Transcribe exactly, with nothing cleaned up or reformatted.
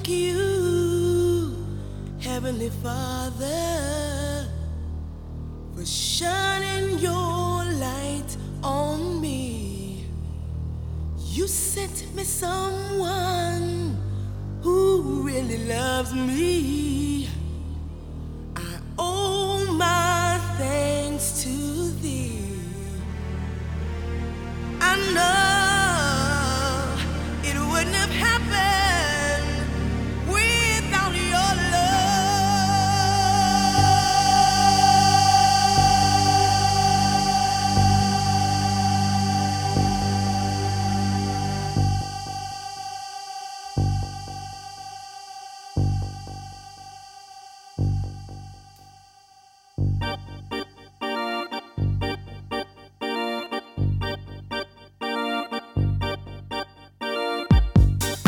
thank you, Heavenly Father, for shining your light on me. You sent me someone who really loves me. I owe my thanks to thee. I know it wouldn't have happened